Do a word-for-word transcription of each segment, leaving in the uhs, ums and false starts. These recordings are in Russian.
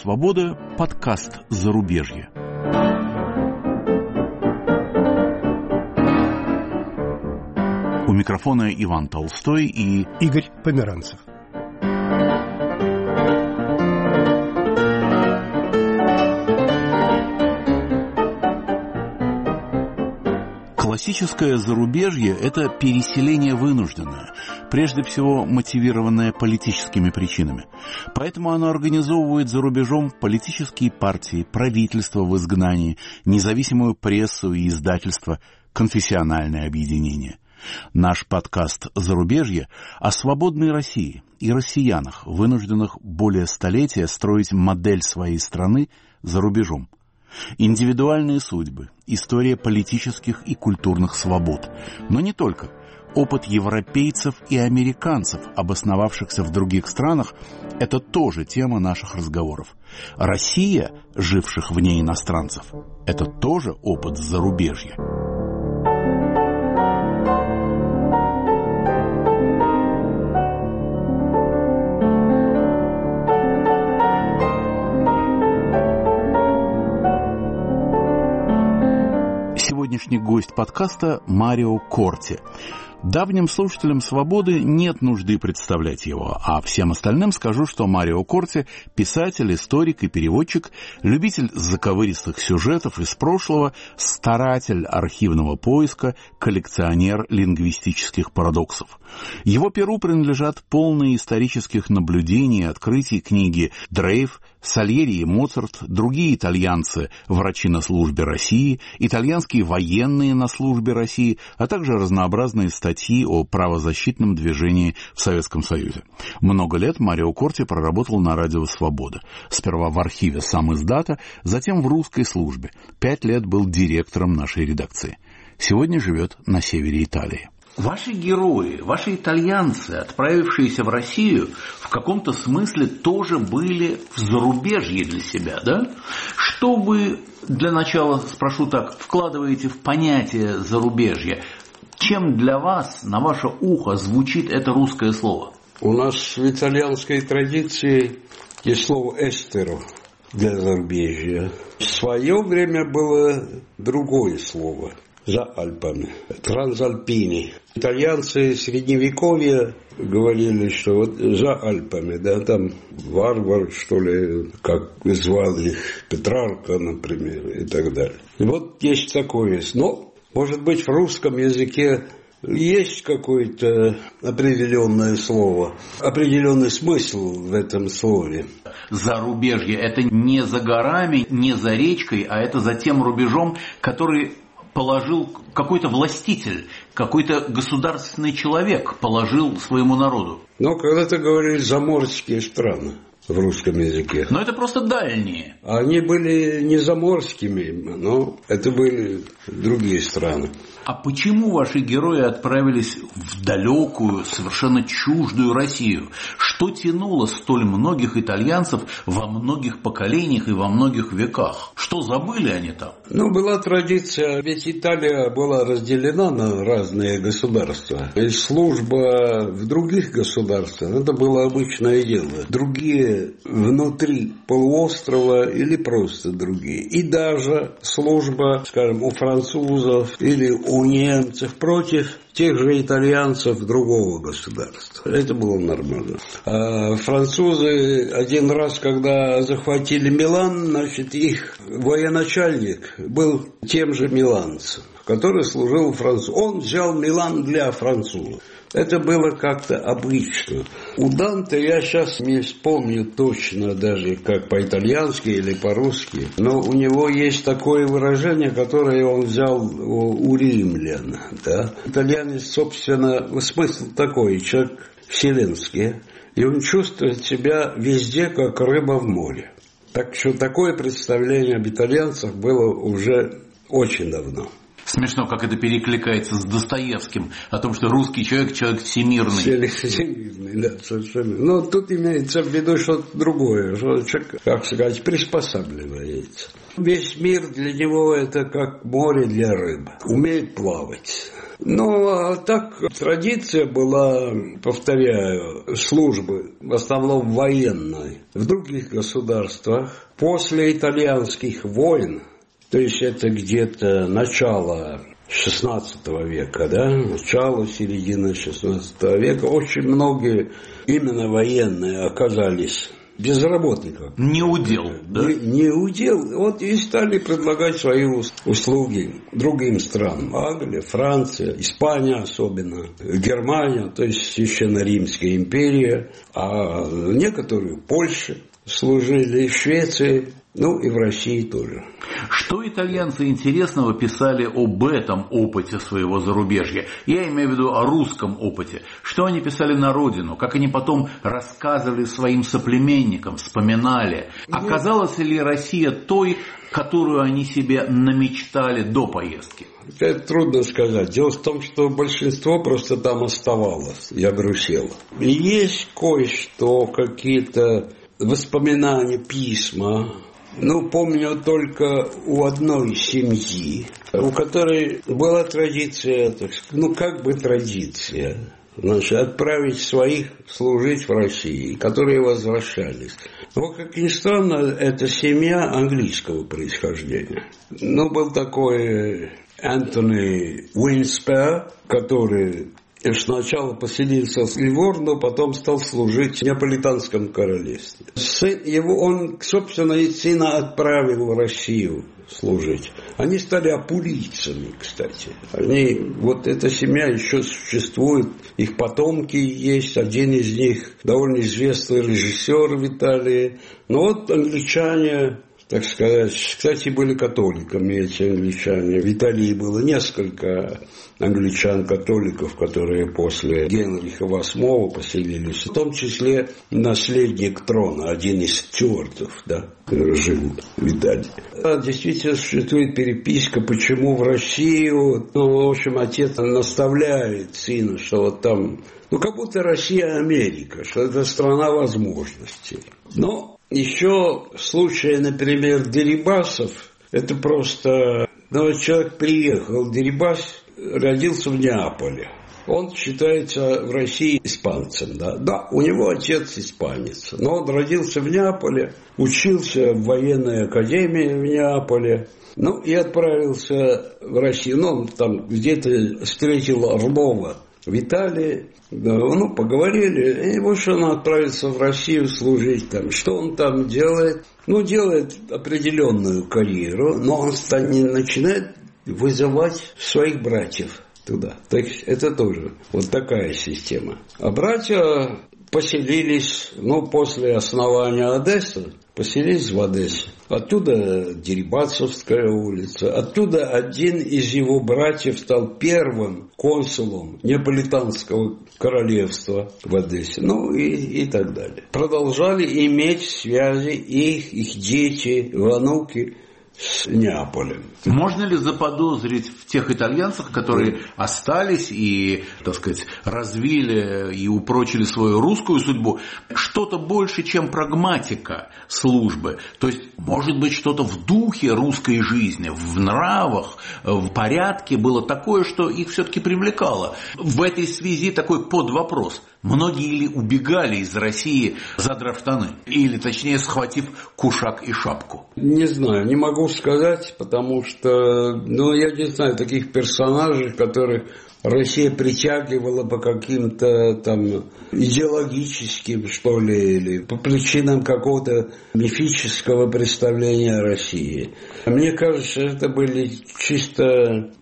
Свобода» подкаст «Зарубежье». У микрофона Иван Толстой и Игорь Померанцев. Классическое зарубежье – это переселение вынужденное, прежде всего мотивированное политическими причинами. Поэтому оно организовывает за рубежом политические партии, правительства в изгнании, независимую прессу и издательства, конфессиональные объединения. Наш подкаст «Зарубежье» о свободной России и россиянах, вынужденных более столетия строить модель своей страны за рубежом. Индивидуальные судьбы, история политических и культурных свобод. Но не только. Опыт европейцев и американцев, обосновавшихся в других странах, это тоже тема наших разговоров. Россия, живших вне иностранцев, это тоже опыт зарубежья. Сегодняшний гость подкаста Марио Корти. Давним слушателям «Свободы» нет нужды представлять его, а всем остальным скажу, что Марио Корти – писатель, историк и переводчик, любитель заковыристых сюжетов из прошлого, старатель архивного поиска, коллекционер лингвистических парадоксов. Его перу принадлежат полные исторических наблюдений и открытий книги «Дрейф», Сальери и Моцарт, другие итальянцы, врачи на службе России, итальянские военные на службе России, а также разнообразные статьи о правозащитном движении в Советском Союзе. Много лет Марио Корти проработал на радио «Свобода». Сперва в архиве «Самиздата», затем в русской службе. Пять лет был директором нашей редакции. Сегодня живет на севере Италии. Ваши герои, ваши итальянцы, отправившиеся в Россию, в каком-то смысле тоже были в зарубежье для себя, да? Что вы, для начала спрошу так, вкладываете в понятие зарубежья? Чем для вас, на ваше ухо, звучит это русское слово? У нас в итальянской традиции есть слово «эстеро» для зарубежья. В свое время было другое слово – за Альпами, трансальпини. Итальянцы средневековья говорили, что вот за Альпами, да, там варвар, что ли, как звали их, Петрарка, например, и так далее. И вот есть такое. Но, может быть, в русском языке есть какое-то определенное слово, определенный смысл в этом слове. Зарубежье – это не за горами, не за речкой, а это за тем рубежом, который положил какой-то властитель, какой-то государственный человек положил своему народу. Но когда-то говорили «заморские страны» в русском языке. Но это просто дальние. Они были не заморскими, но это были другие страны. А почему ваши герои отправились в далекую, совершенно чуждую Россию? Что тянуло столь многих итальянцев во многих поколениях и во многих веках? Что забыли они там? Ну, была традиция, ведь Италия была разделена на разные государства. И служба в других государствах, это было обычное дело. Другие внутри полуострова или просто другие. И даже служба, скажем, у французов или у немцев против тех же итальянцев другого государства. Это было нормально. А французы один раз, когда захватили Милан, значит, их военачальник был тем же миланцем, который служил французу. Он взял Милан для французов. Это было как-то обычно. У Данте, я сейчас не вспомню точно даже, как по-итальянски или по-русски, но у него есть такое выражение, которое он взял у римлян. Да? Итальянец, собственно, смысл такой, человек вселенский, и он чувствует себя везде, как рыба в море. Так что такое представление об итальянцах было уже очень давно. Смешно, как это перекликается с Достоевским, о том, что русский человек – человек всемирный. Всемирный, да, совершенно. Но тут имеется в виду что-то другое, что человек, как сказать, приспосабливается. Весь мир для него – это как море для рыбы. Умеет плавать. Ну, а так традиция была, повторяю, службы, в основном военной, в других государствах. После итальянских войн, то есть это где-то начало шестнадцатого века, да, начало, середина шестнадцатого века, очень многие именно военные оказались безработников. Не удел, да? Не, не удел. Вот и стали предлагать свои услуги другим странам. Англия, Франция, Испания особенно, Германия, то есть Священно-Римская империя, а некоторые в Польше служили, в Швеции, ну и в России тоже. Что итальянцы интересного писали об этом опыте своего зарубежья? Я имею в виду о русском опыте. Что они писали на родину? Как они потом рассказывали своим соплеменникам, вспоминали? Оказалась ли Россия той, которую они себе намечтали до поездки? Это трудно сказать. Дело в том, что большинство просто там оставалось, я грустил. И есть кое-что, какие-то воспоминания, письма. Ну, помню только у одной семьи, у которой была традиция, так сказать, ну, как бы традиция, значит, отправить своих служить в России, которые возвращались. Но, как ни странно, это семья английского происхождения. Ну, был такой Антони Уинспер, который сначала поселился в Ливорно, потом стал служить в Неаполитанском королевстве. Сын его, он, собственно, и сына отправил в Россию служить. Они стали апулийцами, кстати. Они, вот эта семья еще существует, их потомки есть, один из них довольно известный режиссер в Италии. Но вот англичане, так сказать, кстати, были католиками эти англичане. В Италии было несколько англичан-католиков, которые после Генриха восьмого поселились, в том числе наследник трона, один из стюартов, да, жил в Италии. Да, действительно существует переписка, почему в Россию, ну, в общем, отец наставляет сына, что вот там, ну, как будто Россия Америка, что это страна возможностей. Но еще случай, например, Дерибасов, это просто, ну, человек приехал в Дерибас, родился в Неаполе. Он считается в России испанцем, да. Да, у него отец испанец, но он родился в Неаполе, учился в военной академии в Неаполе, ну и отправился в Россию. Ну, он там где-то встретил Орлова в Италии, да, ну, поговорили, и вот что он отправится в Россию служить там. Что он там делает? Ну, делает определенную карьеру, но он начинает вызывать своих братьев туда. Так это тоже вот такая система. А братья поселились, ну, после основания Одессы, поселились в Одессе. Оттуда Дерибасовская улица. Оттуда один из его братьев стал первым консулом Неаполитанского королевства в Одессе. Ну и, и так далее. Продолжали иметь связи их, их дети, внуки с Неаполем. Можно ли заподозрить в тех итальянцах, которые остались и, так сказать, развили и упрочили свою русскую судьбу, что-то больше, чем прагматика службы? То есть, может быть, что-то в духе русской жизни, в нравах, в порядке было такое, что их все-таки привлекало. В этой связи такой подвопрос. Многие ли убегали из России, задрав штаны? Или, точнее, схватив кушак и шапку? Не знаю, не могу сказать, потому что, ну, я не знаю таких персонажей, которых Россия притягивала по каким-то там идеологическим, что ли, или по причинам какого-то мифического представления о России. Мне кажется, это были чисто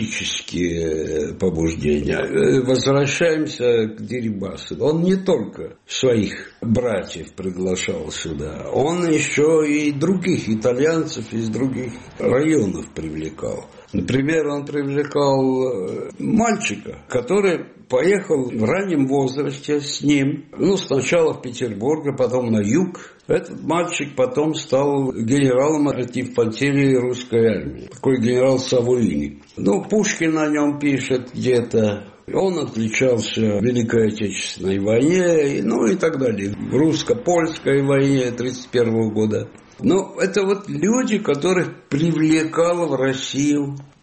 практические побуждения. Возвращаемся к Дерибасу. Он не только своих братьев приглашал сюда, он еще и других итальянцев из других районов привлекал. Например, он привлекал мальчика, который поехал в раннем возрасте с ним, ну, сначала в Петербург, а потом на юг. Этот мальчик потом стал генералом инфантерии русской армии. Такой генерал Савулини. Ну, Пушкин о нем пишет где-то. Он отличался в Великой Отечественной войне, ну и так далее. В русско-польской войне тридцать первого года. Но это вот люди, которых привлекал в Россию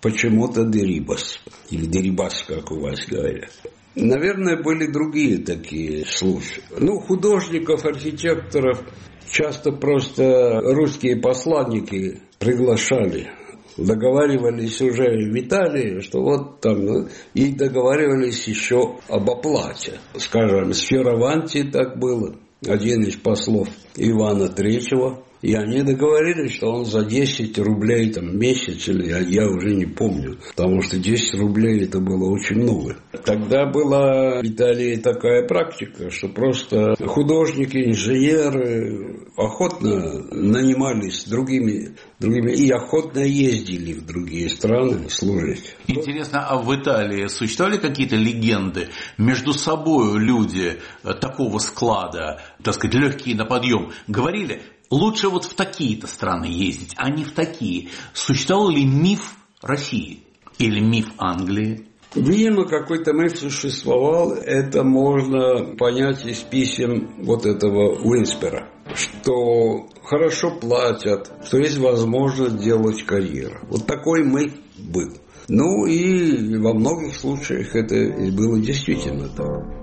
почему-то Дерибас. Или Дерибас, как у вас говорят. Наверное, были другие такие случаи. Ну, художников, архитекторов часто просто русские посланники приглашали. Договаривались уже в Италии, что вот там, ну, и договаривались еще об оплате. Скажем, с Фьораванти так было, один из послов Ивана Третьего. И они договорились, что он за десять рублей там, в месяц, или я, я уже не помню, потому что десять рублей это было очень много. Тогда была в Италии такая практика, что просто художники, инженеры охотно нанимались другими, другими и охотно ездили в другие страны служить. Интересно, а в Италии существовали какие-то легенды? Между собой люди такого склада, так сказать, легкие на подъем, говорили... Лучше вот в такие-то страны ездить, а не в такие. Существовал ли миф России или миф Англии? Видимо, какой-то миф существовал. Это можно понять из писем вот этого Уинспера, что хорошо платят, что есть возможность делать карьеру. Вот такой миф был. Ну и во многих случаях это было действительно так.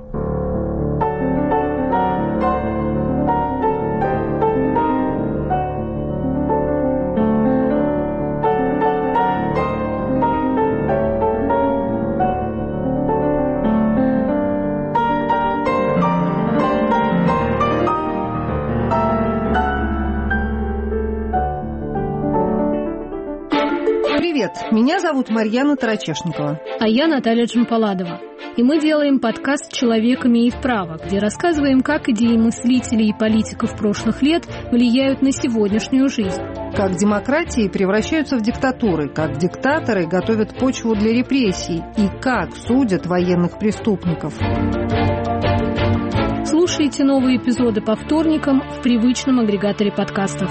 Меня зовут Марьяна Тарачешникова. А я Наталья Джампаладова. И мы делаем подкаст «Человек имеет право», где рассказываем, как идеи мыслителей и политиков прошлых лет влияют на сегодняшнюю жизнь. Как демократии превращаются в диктатуры, как диктаторы готовят почву для репрессий и как судят военных преступников. Слушайте новые эпизоды по вторникам в привычном агрегаторе подкастов.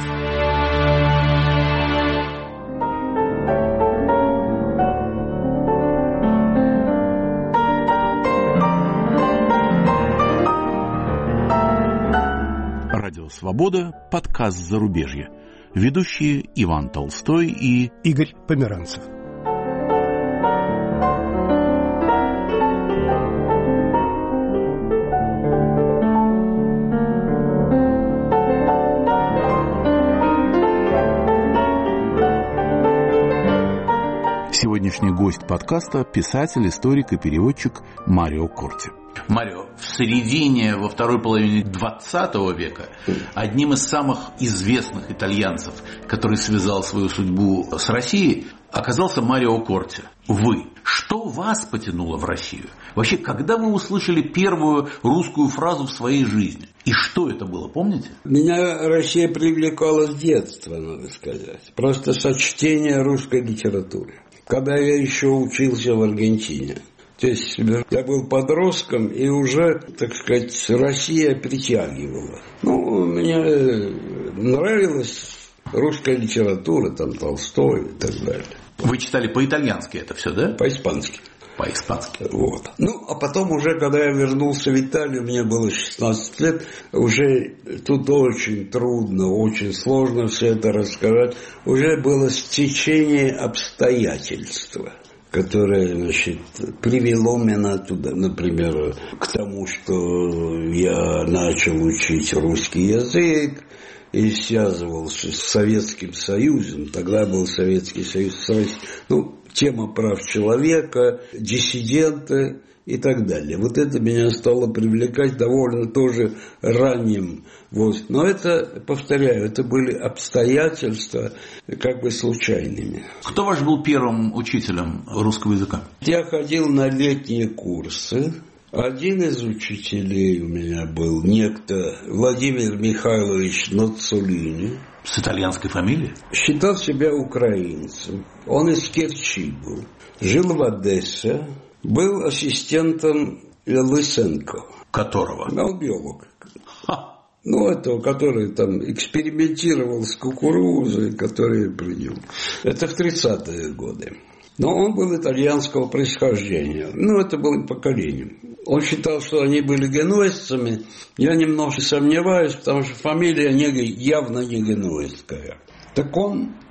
«Свобода», подкаст «Зарубежье». Ведущие Иван Толстой и Игорь Померанцев. Сегодняшний гость подкаста – писатель, историк и переводчик Марио Корти. Марио, в середине, во второй половине двадцатого века одним из самых известных итальянцев, который связал свою судьбу с Россией, оказался Марио Корти. Вы. Что вас потянуло в Россию? Вообще, когда вы услышали первую русскую фразу в своей жизни? И что это было, помните? Меня Россия привлекала с детства, надо сказать. Просто со чтения русской литературы. Когда я еще учился в Аргентине. То есть я был подростком, и уже, так сказать, Россия притягивала. Ну, мне нравилась русская литература, там Толстой и так далее. Вы читали по-итальянски это все, да? По-испански. По-испански. Вот. Ну, а потом уже, когда я вернулся в Италию, мне было шестнадцать лет, уже тут очень трудно, очень сложно все это рассказать. Уже было стечение обстоятельств, которое, значит, привело меня туда, например, к тому, что я начал учить русский язык и связывался с Советским Союзом. Тогда был Советский Союз, ну, тема прав человека, диссиденты и так далее. Вот это меня стало привлекать довольно тоже ранним возрастом. Но это, повторяю, это были обстоятельства как бы случайными. Кто ваш был первым учителем русского языка? Я ходил на летние курсы. Один из учителей у меня был некто Владимир Михайлович Ноццолини. С итальянской фамилией? Считал себя украинцем. Он из Керчи был. Жил в Одессе. Был ассистентом Лысенко. Которого? Ну, биолог. Ха. Ну, этого, который там экспериментировал с кукурузой, который при нем. Это в тридцатые годы. Но он был итальянского происхождения. Ну, это было поколением. Он считал, что они были генуэзцами. Я немножко сомневаюсь, потому что фамилия не, явно не генуэзская. Так он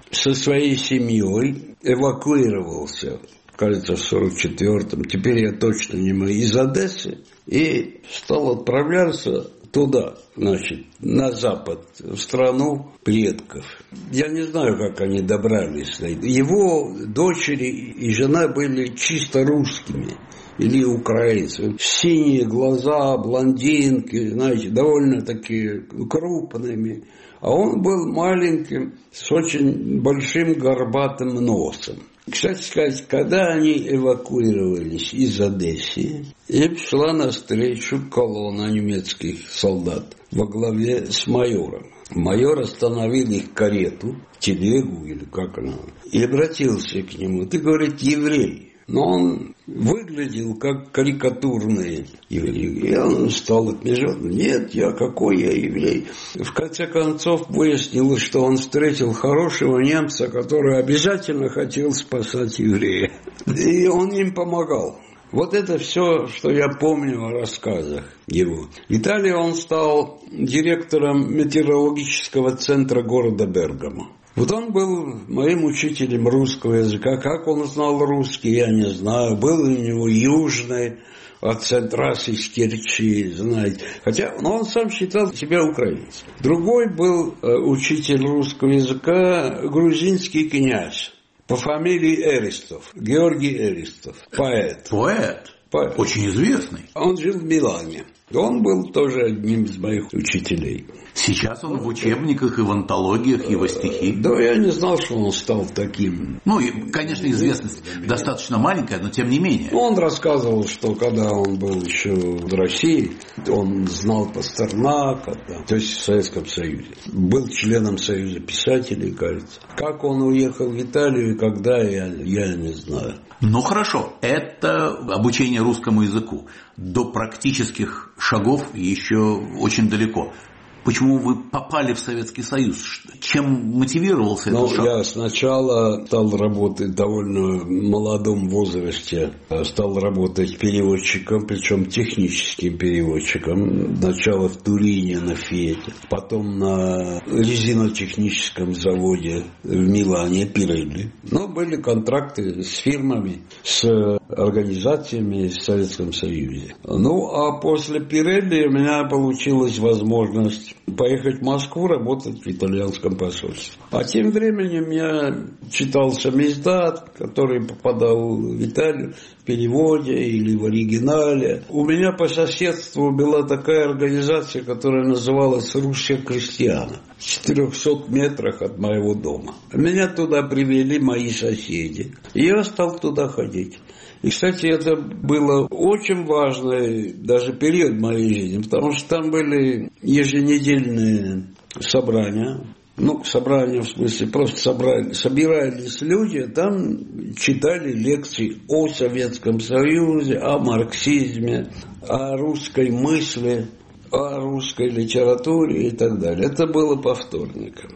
со своей семьей эвакуировался, кажется, в сорок четвёртом, теперь я точно не могу, из Одессы, и стал отправляться туда, значит, на запад, в страну предков. Я не знаю, как они добрались. Его дочери и жена были чисто русскими или украинцами. Синие глаза, блондинки, знаете, довольно такие крупными. А он был маленьким, с очень большим горбатым носом. Кстати сказать, когда они эвакуировались из Одессы, им шла навстречу колонна немецких солдат во главе с майором. Майор остановил их карету, телегу или как она, и обратился к нему. Ты, говорит, еврей. Но он выглядел как карикатурный еврей. И он стал отмежать. Нет, я какой я еврей. В конце концов выяснилось, что он встретил хорошего немца, который обязательно хотел спасать еврея. И он им помогал. Вот это все, что я помню о рассказах его. В Италии он стал директором метеорологического центра города Бергамо. Вот он был моим учителем русского языка. Как он знал русский, я не знаю. Был у него южный акцент, раз из Керчи, знаете. Хотя но он сам считал себя украинцем. Другой был учитель русского языка, грузинский князь по фамилии Эристов. Георгий Эристов. Поэт. Поэт? Поэт. Очень известный. Он жил в Милане. Он был тоже одним из моих учителей. Сейчас он в учебниках и в антологиях его стихи. Да, я не знал, что он стал таким. Ну, и, конечно, известность достаточно маленькая, но тем не менее. Он рассказывал, что когда он был еще в России, он знал Пастернака, да, то есть в Советском Союзе. Был членом Союза писателей, кажется. Как он уехал в Италию и когда, я, я не знаю. Ну, хорошо, это обучение русскому языку. До практических шагов еще очень далеко. Почему вы попали в Советский Союз? Чем мотивировался этот ну, шаг? Я сначала стал работать в довольно молодом возрасте. Стал работать переводчиком, причем техническим переводчиком. Сначала в Турине на Фиате, потом на резинотехническом заводе в Милане, Пирелли. Но были контракты с фирмами, с организациями в Советском Союзе. Ну, а после Пирелли у меня получилась возможность поехать в Москву работать в итальянском посольстве. А тем временем я читал самиздат, который попадал в Италию в переводе или в оригинале. У меня по соседству была такая организация, которая называлась «Русские крестьяне». В четырехстах метрах от моего дома. Меня туда привели мои соседи. И я стал туда ходить. И, кстати, это было очень важный даже период моей жизни, потому что там были еженедельные собрания. Ну, собрания в смысле, просто собрали, собирались люди, там читали лекции о Советском Союзе, о марксизме, о русской мысли, о русской литературе и так далее. Это было по вторникам.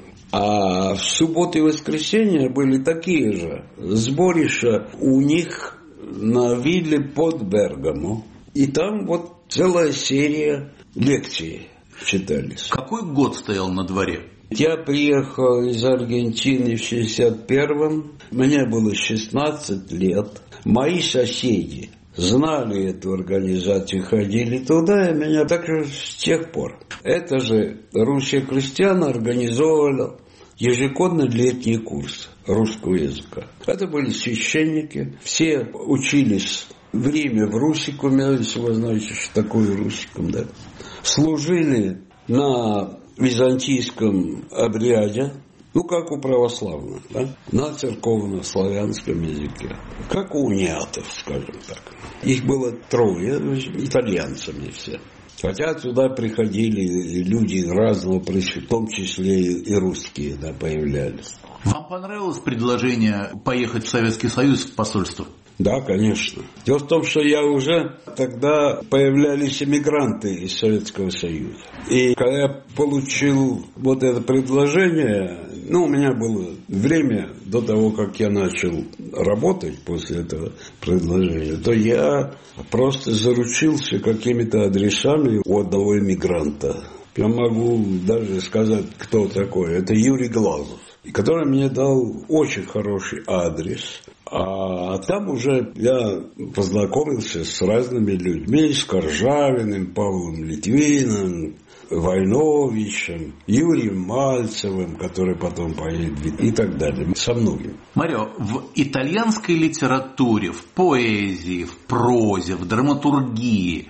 А в субботу и воскресенье были такие же сборища у них на вилле под Бергамо. И там вот целая серия лекций читались. Какой год стоял на дворе? Я приехал из Аргентины в шестьдесят первом. Мне было шестнадцать лет. Мои соседи знали эту организацию, ходили туда, и меня так же с тех пор. Это же Русские крестьяне организовывали ежегодно летний курс русского языка. Это были священники, все учились в Риме в русикуме, если вы знаете, что такое русикум, да. Служили на византийском обряде, ну, как у православных, да, на церковно-славянском языке, как у униатов, скажем так. Их было трое, итальянцами все. Хотя туда приходили люди разного происхождения, в том числе и русские, да, появлялись. Вам понравилось предложение поехать в Советский Союз в посольство? Да, конечно. Дело в том, что я уже тогда появлялись эмигранты из Советского Союза. И когда я получил вот это предложение, ну, у меня было время до того, как я начал работать после этого предложения, то я просто заручился какими-то адресами у одного эмигранта. Я могу даже сказать, кто такой. Это Юрий Глазов. который мне дал очень хороший адрес. А там уже я познакомился с разными людьми, с Коржавиным, Павлом Литвиным, Войновичем, Юрием Мальцевым, который потом поедет, и так далее, со многими. Марио, в итальянской литературе, в поэзии, в прозе, в драматургии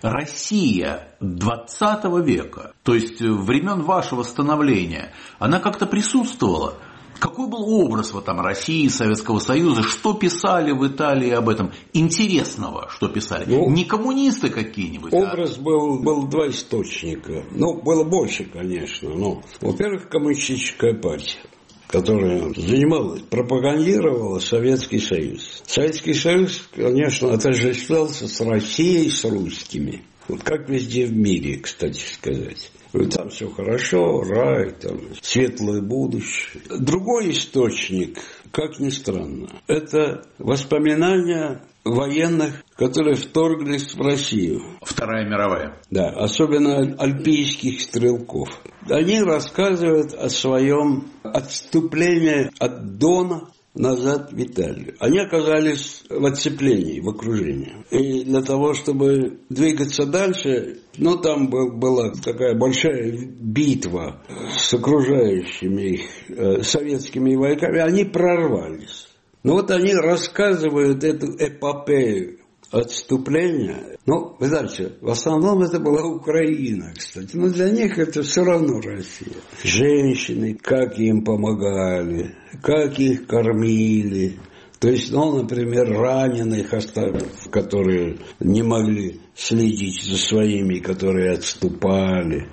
Россия двадцатого века, то есть времен вашего становления, она как-то присутствовала? Какой был образ в этом России, Советского Союза? Что писали в Италии об этом? Интересного, что писали? Ну, не коммунисты какие-нибудь? Образ а... был, был два источника. Ну, было больше, конечно. Но, во-первых, коммунистическая партия, которая занималась, пропагандировала Советский Союз. Советский Союз, конечно, отождествлялся с Россией, с русскими. Вот как везде в мире, кстати сказать. Там все хорошо, рай, там светлое будущее. Другой источник, как ни странно, это воспоминания военных, которые вторглись в Россию. Вторая мировая. Да, особенно альпийских стрелков. Они рассказывают о своем отступлении от Дона назад в Италию. Они оказались в оцеплении, в окружении. И для того, чтобы двигаться дальше, ну, там был, была такая большая битва с окружающими их э, советскими войсками, они прорвались. Ну, вот они рассказывают эту эпопею отступления. Ну, вы знаете, в основном это была Украина, кстати. Но для них это все равно Россия. Женщины, как им помогали, как их кормили. То есть, ну, например, раненых, которые не могли следить за своими, которые отступали.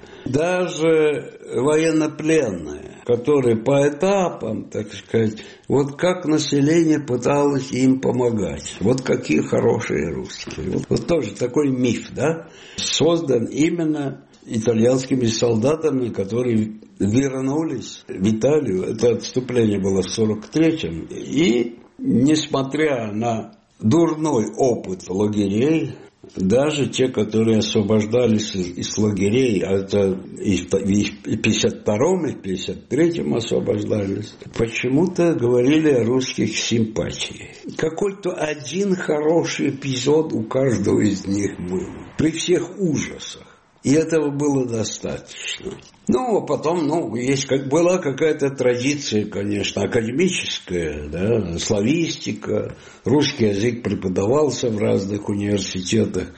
Даже военнопленные, которые по этапам, так сказать, вот как население пыталось им помогать. Вот какие хорошие русские. Вот, вот тоже такой миф, да, создан именно итальянскими солдатами, которые вернулись в Италию. Это отступление было в сорок третьем. И, несмотря на дурной опыт лагерей, даже те, которые освобождались из лагерей, а это и в пятьдесят втором, и в пятьдесят третьем освобождались, почему-то говорили о русских симпатиях. Какой-то один хороший эпизод у каждого из них был, при всех ужасах. И этого было достаточно. Ну, а потом, ну, есть, как была какая-то традиция, конечно, академическая, да, славистика, русский язык преподавался в разных университетах.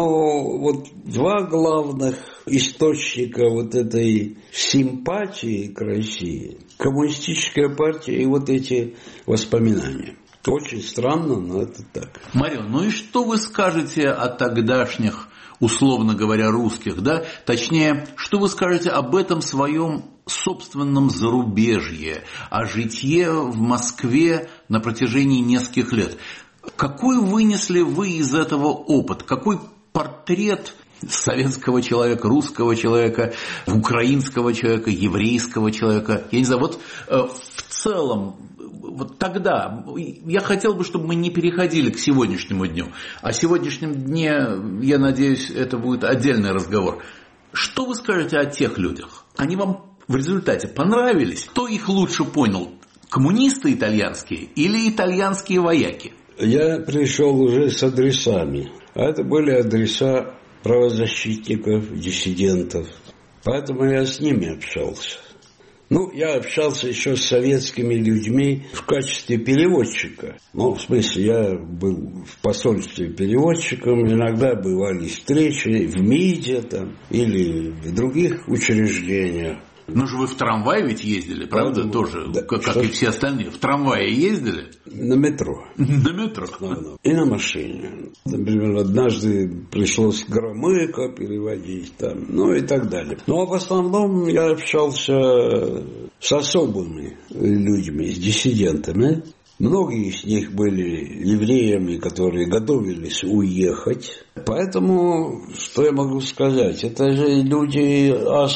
Но вот два главных источника вот этой симпатии к России – коммунистическая партия и вот эти воспоминания. Очень странно, но это так. Марио, ну и что вы скажете о тогдашних, условно говоря, русских, да? Точнее, что вы скажете об этом своем собственном зарубежье, о житье в Москве на протяжении нескольких лет? Какой вынесли вы из этого опыт? Какой портрет советского человека, русского человека, украинского человека, еврейского человека? Я не знаю, вот э, в целом, вот тогда, я хотел бы, чтобы мы не переходили к сегодняшнему дню. О сегодняшнем дне, я надеюсь, это будет отдельный разговор. Что вы скажете о тех людях? Они вам в результате понравились? Кто их лучше понял? Коммунисты итальянские или итальянские вояки? Я пришел уже с адресами. А это были адреса правозащитников, диссидентов. Поэтому я с ними общался. Ну, я общался еще с советскими людьми в качестве переводчика. Ну, в смысле, я был в посольстве переводчиком, иногда бывали встречи в МИДе там, или в других учреждениях. Ну же вы в трамвае ведь ездили, правда, правда тоже, да. как, как и все остальные. В трамвае ездили? На метро. На метро. И на машине. Например, однажды пришлось Громыко переводить там, ну и так далее. Ну, а в основном я общался с особыми людьми, с диссидентами. Многие из них были евреями, которые готовились уехать. Поэтому, что я могу сказать, это же люди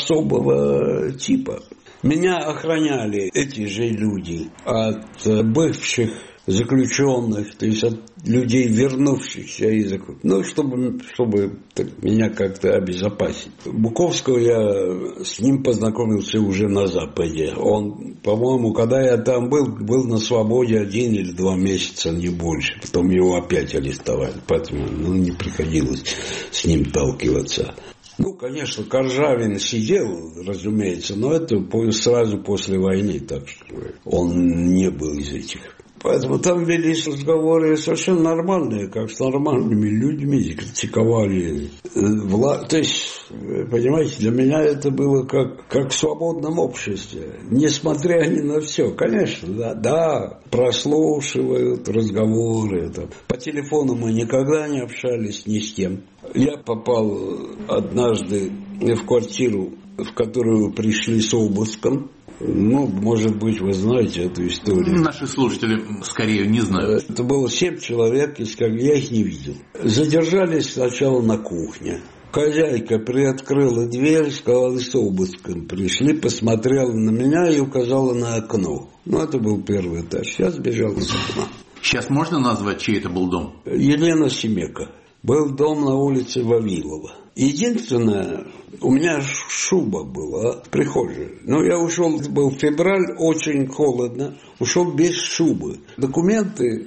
особого типа. Меня охраняли эти же люди от бывших заключенных, то есть от людей, вернувшихся из... Ну, чтобы, чтобы так, меня как-то обезопасить. Буковского я с ним познакомился уже на Западе. Он, по-моему, когда я там был, был на свободе один или два месяца, не больше. Потом его опять арестовали, поэтому ну, не приходилось с ним сталкиваться. Ну, конечно, Коржавин сидел, разумеется, но это сразу после войны, так что он не был из этих. Поэтому там велись разговоры совершенно нормальные, как с нормальными людьми, критиковали власть. То есть, понимаете, для меня это было как, как в свободном обществе. Несмотря ни на все, конечно, да, да, прослушивают разговоры. Там. По телефону мы никогда не общались ни с кем. Я попал однажды в квартиру, в которую пришли с обыском. Ну, может быть, вы знаете эту историю. Наши слушатели скорее не знают. Это было семь человек, я их не видел. Задержались сначала на кухне. Хозяйка приоткрыла дверь, сказала, с обыском пришли, посмотрела на меня и указала на окно. Ну, это был первый этаж. Сейчас бежал из окна. Сейчас можно назвать, чей это был дом? Елена Семека. Был дом на улице Вавилова. Единственное, у меня шуба была в прихожей. Но я ушел, был февраль, очень холодно, ушел без шубы. Документы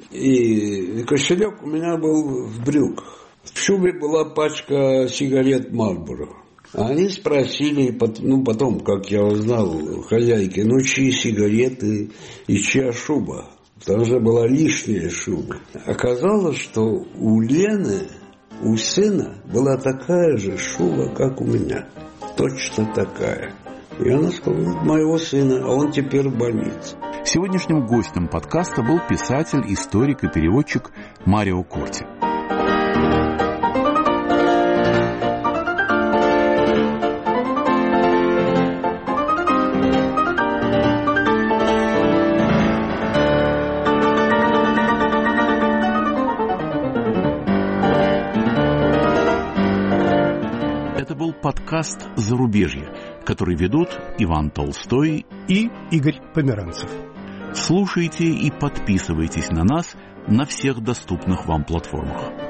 и кошелек у меня был в брюках. В шубе была пачка сигарет Marlboro. Они спросили, ну потом, как я узнал, хозяйки, ну чьи сигареты и чья шуба? Потому что была лишняя шуба. Оказалось, что у Лены, у сына была такая же шуба, как у меня. Точно такая. И она сказала, моего сына, а он теперь в больнице. Сегодняшним гостем подкаста был писатель, историк и переводчик Марио Корти. Подкаст «Зарубежье», который ведут Иван Толстой и Игорь Померанцев. Слушайте и подписывайтесь на нас на всех доступных вам платформах.